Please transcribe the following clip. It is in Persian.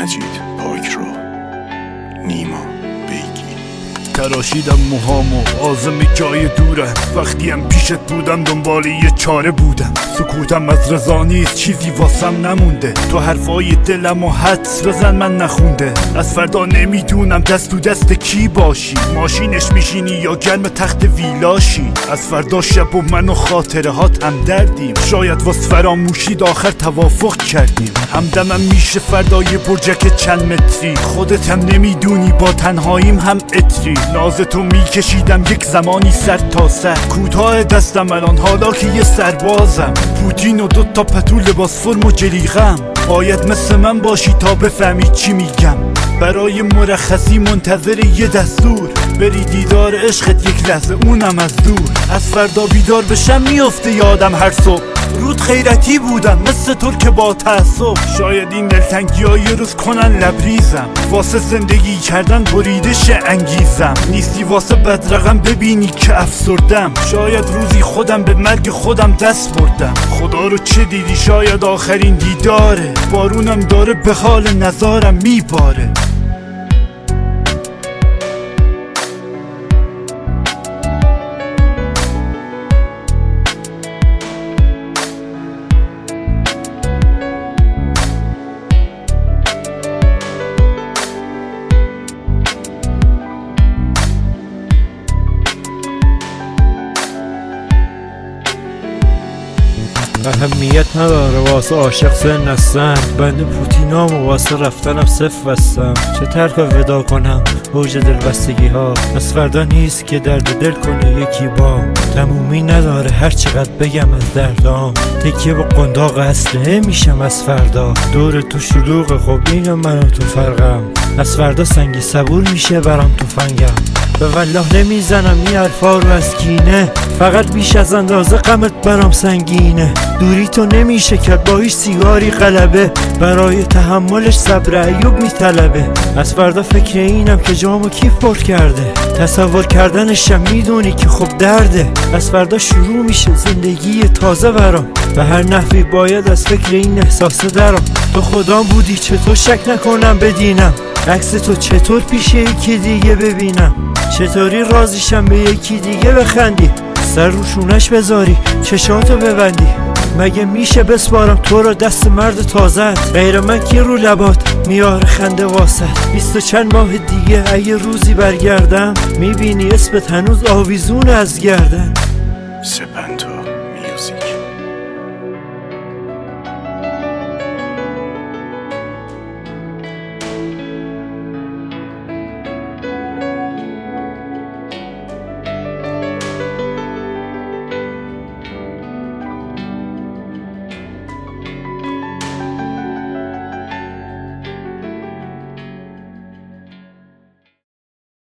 مجید پاک رو، نیما بیگی. تراشیدم موهامو عازم جای دورم، وقتی هم پیشت بودم دنبال یه چاره بودم. سکوتم از رضا نیست، چیزی واسم نمونده. تو حرفای دلم و حدس بزن من نخونده. از فردا نمیدونم دست تو دست کی باشی، ماشینش میشینی یا گرم تخت ویلاشی. از فردا شب و من و خاطره هات هم دردیم، شاید واس فراموشید آخر توافق کردیم. همدمم میشه فردای برجک چند متری، خودت هم نمیدونی با تنهاییم هم اتری. نازتو میکشیدم یک زمانی سر تا سر، کوتاه دستم الان حالا که یه سربازم. پوتین و دوتا پتو لباس فرم و جلیقم، باید مثل من باشی تا بفهمی چی میگم. برای مرخصی منتظر یه دستور، بری دیدار عشقت یک لحظه اونم از دور. از فردا بیدار بشم میفته یادم هر صبح، رود خیرتی بودم مثل ترک با تعصب. شاید این دلتنگی ها یه روز کنن لبریزم، واسه زندگی کردن بریده شه انگیزم. نیستی واسه بدرقم ببینی که افسردم، شاید روزی خودم به مرگ خودم دست بردم. خدا رو چه دیدی؟ شاید آخرین دیداره، بارونم داره به حال نظارم میباره. اهمیت نداره واسه عاشق سن هستن، بنده پوتینام و واسه رفتنم صف بستم. چه ترک ودا کنم اوج دلبستگی ها، از فردا نیست که درد دل کنه یکی با. تمومی نداره هر چقدر بگم از دردام، تکیه با قنداق اسلحه میشم از فردا. دور تو شلوغ خب اینو من و تو فرقم، از فردا سنگی صبور میشه برام تو فنگم. به والله نمیزنم این حرفا رو از کینه، فقط بیش از اندازه غمت برام سنگینه. دوری تو نمیشه کرد با هیچ سیگاری غلبه، برای تحملش صبر ایوب میطلبه. از فردا فکر اینم که جامو کی پر کرده، تصور کردنشم میدونی که خب درده. از فردا شروع میشه زندگی تازه برام، به هر نحوی باید از فکر این احساسه درام. تو خودم بودی چطور شک نکنم بدینم، عکس تو چطور پیش یکی دیگه ببینم. چطوری راضیشم به یکی دیگه بخندی، سر روشونش بذاری چشاتو ببندی. مگه میشه بسپارم تو رو دست مرد تازت، غیر من کی رو لبات میاره خنده واسط. 20 چند ماه دیگه اگه روزی برگردم، میبینی اسمت هنوز آویزون از گردن. سپنتا میوزیک.